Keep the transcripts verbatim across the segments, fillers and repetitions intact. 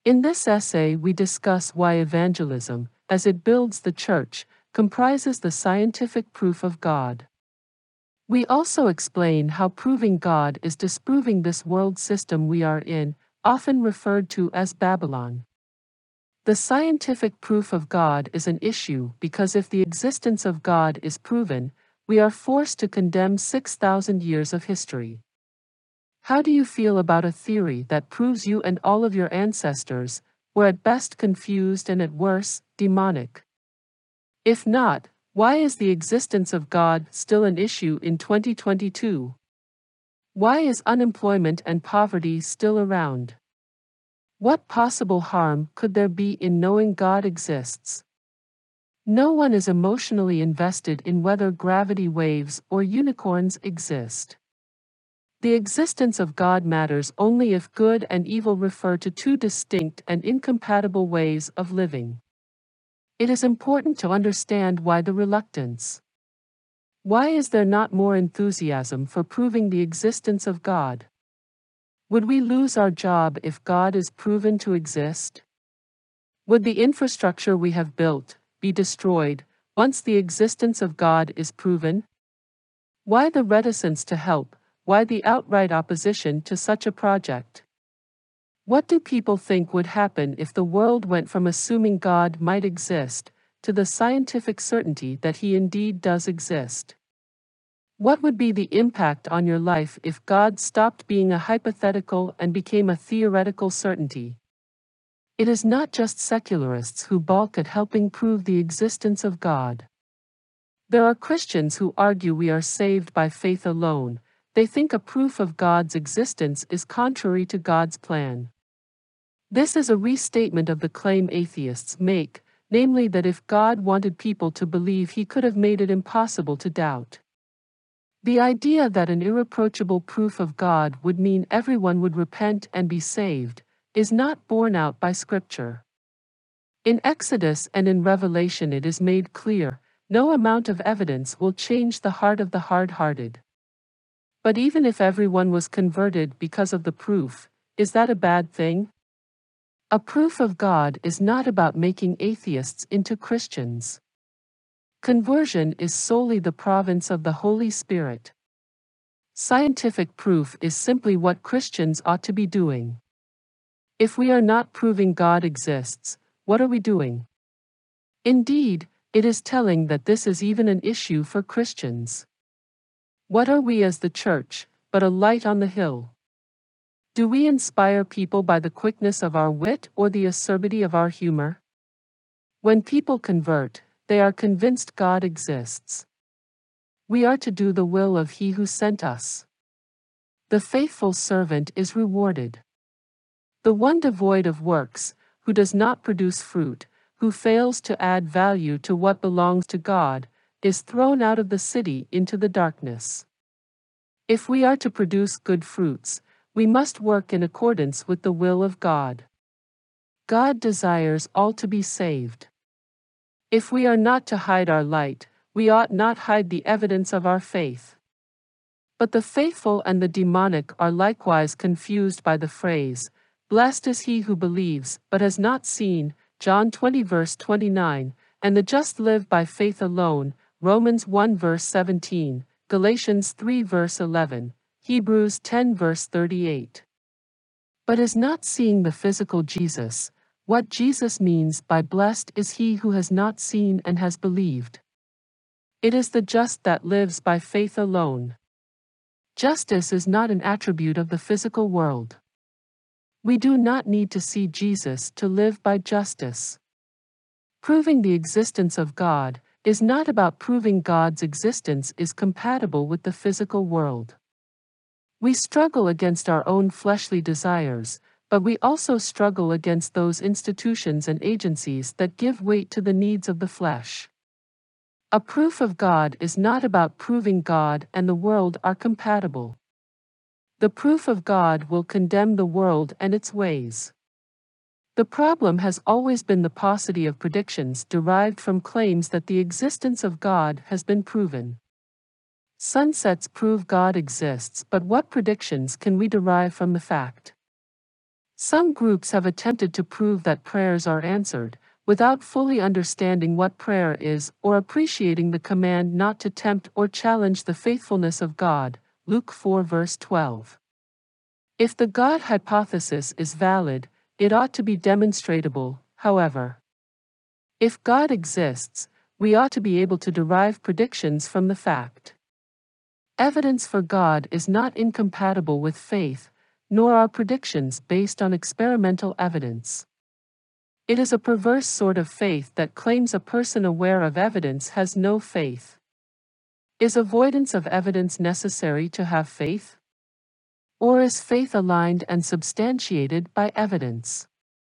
In this essay, we discuss why evangelism, as it builds the church, comprises the scientific proof of God. We also explain how proving God is disproving this world system we are in, often referred to as Babylon. The scientific proof of God is an issue because if the existence of God is proven, we are forced to condemn six thousand years of history. How do you feel about a theory that proves you and all of your ancestors were at best confused and at worst, demonic? If not, why is the existence of God still an issue in twenty twenty-two? Why is unemployment and poverty still around? What possible harm could there be in knowing God exists? No one is emotionally invested in whether gravity waves or unicorns exist. The existence of God matters only if good and evil refer to two distinct and incompatible ways of living. It is important to understand why the reluctance. Why is there not more enthusiasm for proving the existence of God? Would we lose our job if God is proven to exist? Would the infrastructure we have built be destroyed once the existence of God is proven? Why the reticence to help? Why the outright opposition to such a project? What do people think would happen if the world went from assuming God might exist to the scientific certainty that He indeed does exist? What would be the impact on your life if God stopped being a hypothetical and became a theoretical certainty? It is not just secularists who balk at helping prove the existence of God. There are Christians who argue we are saved by faith alone. They think a proof of God's existence is contrary to God's plan. This is a restatement of the claim atheists make, namely that if God wanted people to believe, He could have made it impossible to doubt. The idea that an irreproachable proof of God would mean everyone would repent and be saved is not borne out by Scripture. In Exodus and in Revelation it is made clear, no amount of evidence will change the heart of the hard-hearted. But even if everyone was converted because of the proof, is that a bad thing? A proof of God is not about making atheists into Christians. Conversion is solely the province of the Holy Spirit. Scientific proof is simply what Christians ought to be doing. If we are not proving God exists, what are we doing? Indeed, it is telling that this is even an issue for Christians. What are we as the church, but a light on the hill? Do we inspire people by the quickness of our wit or the acerbity of our humor? When people convert, they are convinced God exists. We are to do the will of He who sent us. The faithful servant is rewarded. The one devoid of works, who does not produce fruit, who fails to add value to what belongs to God, is thrown out of the city into the darkness. If we are to produce good fruits, we must work in accordance with the will of God. God desires all to be saved. If we are not to hide our light, we ought not hide the evidence of our faith. But the faithful and the demonic are likewise confused by the phrase, "Blessed is he who believes, but has not seen," John twenty verse twenty-nine, and the just live by faith alone, Romans one verse seventeen, Galatians three verse eleven, Hebrews ten verse thirty-eight. But is not seeing the physical Jesus what Jesus means by blessed is he who has not seen and has believed? It is the just that lives by faith alone. Justice is not an attribute of the physical world. We do not need to see Jesus to live by justice. Proving the existence of God is not about proving God's existence is compatible with the physical world. We struggle against our own fleshly desires, but we also struggle against those institutions and agencies that give weight to the needs of the flesh. A proof of God is not about proving God and the world are compatible. The proof of God will condemn the world and its ways. The problem has always been the paucity of predictions derived from claims that the existence of God has been proven. Sunsets prove God exists, but what predictions can we derive from the fact? Some groups have attempted to prove that prayers are answered, without fully understanding what prayer is or appreciating the command not to tempt or challenge the faithfulness of God, Luke four verse twelve. If the God hypothesis is valid, it ought to be demonstrable, however. If God exists, we ought to be able to derive predictions from the fact. Evidence for God is not incompatible with faith, nor are predictions based on experimental evidence. It is a perverse sort of faith that claims a person aware of evidence has no faith. Is avoidance of evidence necessary to have faith? Or is faith aligned and substantiated by evidence?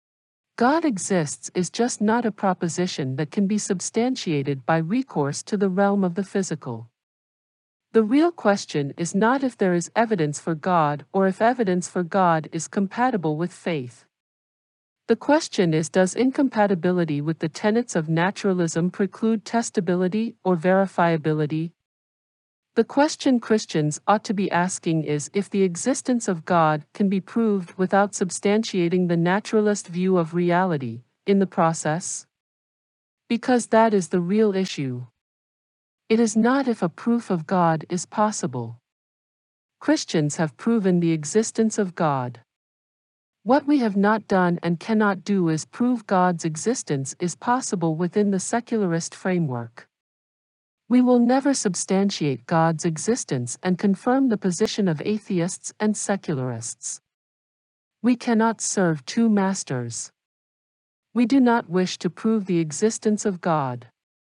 God exists is just not a proposition that can be substantiated by recourse to the realm of the physical. The real question is not if there is evidence for God or if evidence for God is compatible with faith. The question is, does incompatibility with the tenets of naturalism preclude testability or verifiability? The question Christians ought to be asking is if the existence of God can be proved without substantiating the naturalist view of reality, in the process? Because that is the real issue. It is not if a proof of God is possible. Christians have proven the existence of God. What we have not done and cannot do is prove God's existence is possible within the secularist framework. We will never substantiate God's existence and confirm the position of atheists and secularists. We cannot serve two masters. We do not wish to prove the existence of God.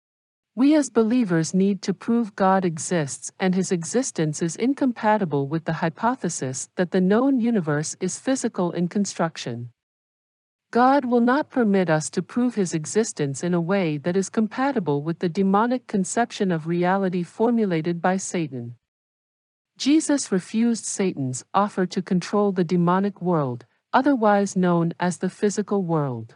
We as believers need to prove God exists and his existence is incompatible with the hypothesis that the known universe is physical in construction. God will not permit us to prove his existence in a way that is compatible with the demonic conception of reality formulated by Satan. Jesus refused Satan's offer to control the demonic world, otherwise known as the physical world.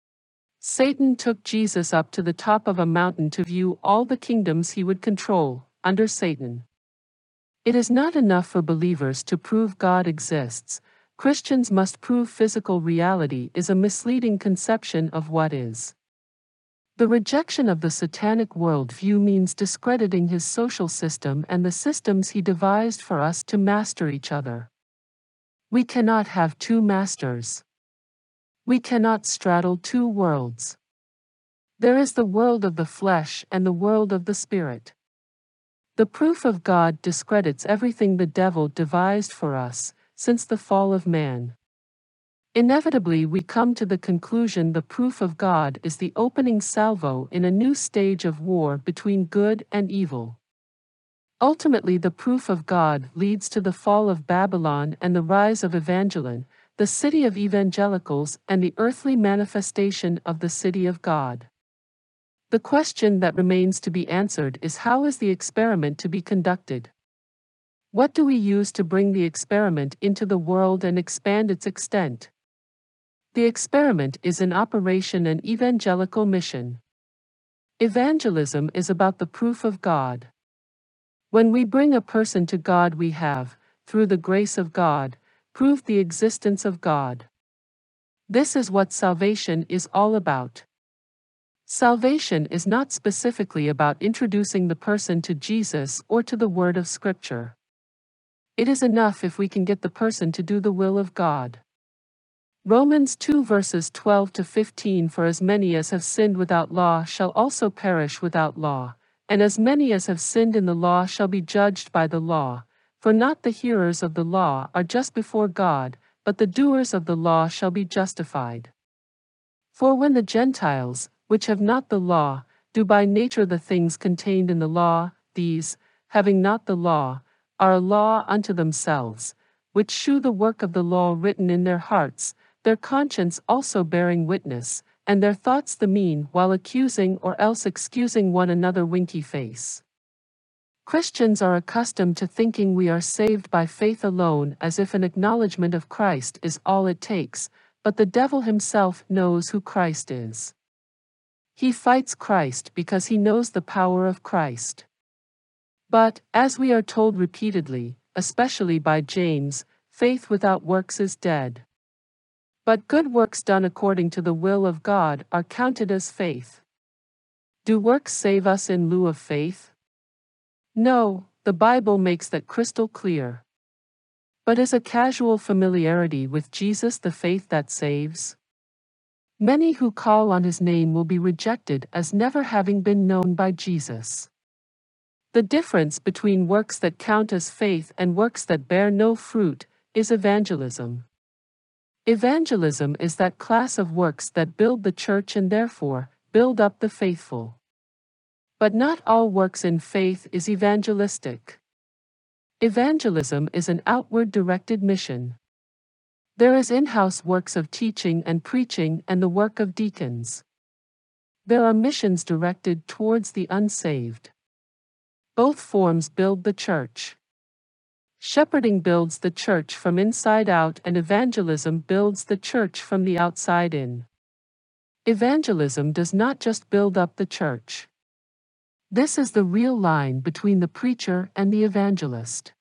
Satan took Jesus up to the top of a mountain to view all the kingdoms he would control, under Satan. It is not enough for believers to prove God exists. Christians must prove physical reality is a misleading conception of what is. The rejection of the satanic worldview means discrediting his social system and the systems he devised for us to master each other. We cannot have two masters. We cannot straddle two worlds. There is the world of the flesh and the world of the spirit. The proof of God discredits everything the devil devised for us, since the fall of man. Inevitably we come to the conclusion the proof of God is the opening salvo in a new stage of war between good and evil. Ultimately the proof of God leads to the fall of Babylon and the rise of Evangelion, the city of evangelicals and the earthly manifestation of the city of God. The question that remains to be answered is, how is the experiment to be conducted? What do we use to bring the experiment into the world and expand its extent? The experiment is in operation an evangelical mission. Evangelism is about the proof of God. When we bring a person to God, we have, through the grace of God, proved the existence of God. This is what salvation is all about. Salvation is not specifically about introducing the person to Jesus or to the Word of Scripture. It is enough if we can get the person to do the will of God. Romans two verses twelve to fifteen, for as many as have sinned without law shall also perish without law, and as many as have sinned in the law shall be judged by the law, for not the hearers of the law are just before God, but the doers of the law shall be justified. For when the Gentiles, which have not the law, do by nature the things contained in the law, these, having not the law, are a law unto themselves, which shew the work of the law written in their hearts, their conscience also bearing witness, and their thoughts the mean, while accusing or else excusing one another winky face. Christians are accustomed to thinking we are saved by faith alone, as if an acknowledgement of Christ is all it takes, but the devil himself knows who Christ is. He fights Christ because he knows the power of Christ. But, as we are told repeatedly, especially by James, faith without works is dead. But good works done according to the will of God are counted as faith. Do works save us in lieu of faith? No, the Bible makes that crystal clear. But is a casual familiarity with Jesus the faith that saves? Many who call on his name will be rejected as never having been known by Jesus. The difference between works that count as faith and works that bear no fruit is evangelism. Evangelism is that class of works that build the church and therefore build up the faithful. But not all works in faith is evangelistic. Evangelism is an outward directed mission. There is in-house works of teaching and preaching and the work of deacons. There are missions directed towards the unsaved. Both forms build the church. Shepherding builds the church from inside out and evangelism builds the church from the outside in. Evangelism does not just build up the church. This is the real line between the preacher and the evangelist.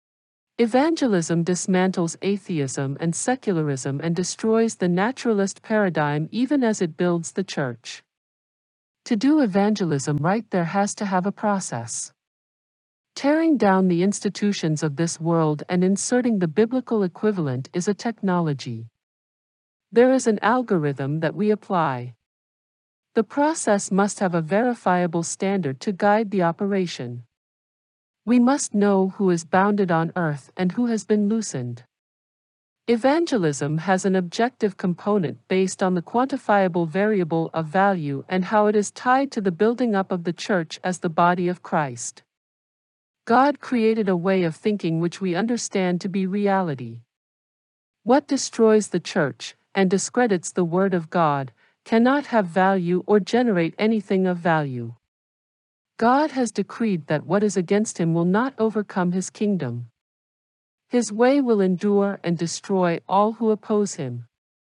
Evangelism dismantles atheism and secularism and destroys the naturalist paradigm even as it builds the church. To do evangelism right, there has to have a process. Tearing down the institutions of this world and inserting the biblical equivalent is a technology. There is an algorithm that we apply. The process must have a verifiable standard to guide the operation. We must know who is bounded on earth and who has been loosened. Evangelism has an objective component based on the quantifiable variable of value and how it is tied to the building up of the church as the body of Christ. God created a way of thinking which we understand to be reality. What destroys the church and discredits the Word of God cannot have value or generate anything of value. God has decreed that what is against him will not overcome his kingdom. His way will endure and destroy all who oppose him.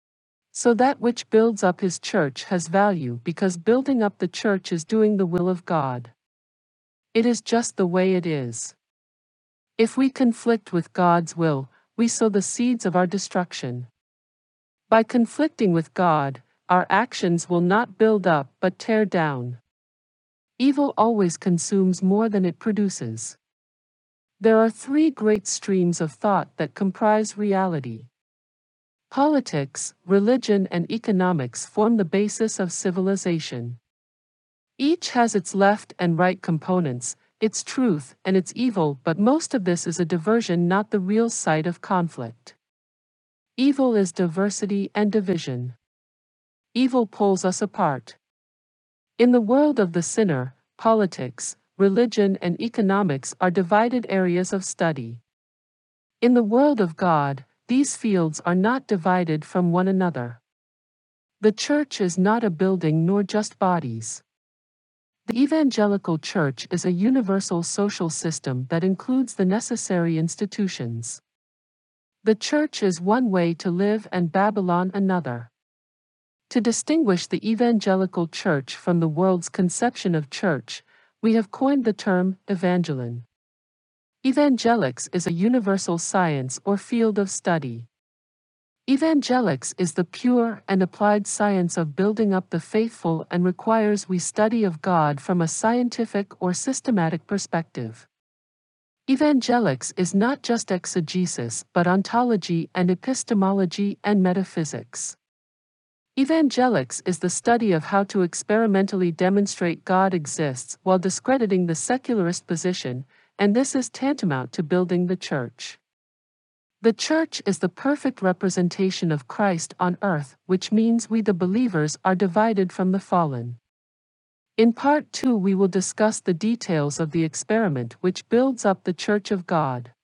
So that which builds up his church has value because building up the church is doing the will of God. It is just the way it is. If we conflict with God's will, we sow the seeds of our destruction. By conflicting with God, our actions will not build up but tear down. Evil always consumes more than it produces. There are three great streams of thought that comprise reality. Politics, religion, and economics form the basis of civilization. Each has its left and right components, its truth and its evil, but most of this is a diversion, not the real site of conflict. Evil is diversity and division. Evil pulls us apart. In the world of the sinner, politics, religion, and economics are divided areas of study. In the world of God, these fields are not divided from one another. The church is not a building nor just bodies. The evangelical church is a universal social system that includes the necessary institutions. The church is one way to live and Babylon another. To distinguish the evangelical church from the world's conception of church, we have coined the term evangeline. Evangelics is a universal science or field of study. Evangelics is the pure and applied science of building up the faithful and requires we study of God from a scientific or systematic perspective. Evangelics is not just exegesis but ontology and epistemology and metaphysics. Evangelics is the study of how to experimentally demonstrate God exists while discrediting the secularist position, and this is tantamount to building the church. The church is the perfect representation of Christ on earth, which means we the believers are divided from the fallen. In part two we will discuss the details of the experiment which builds up the Church of God.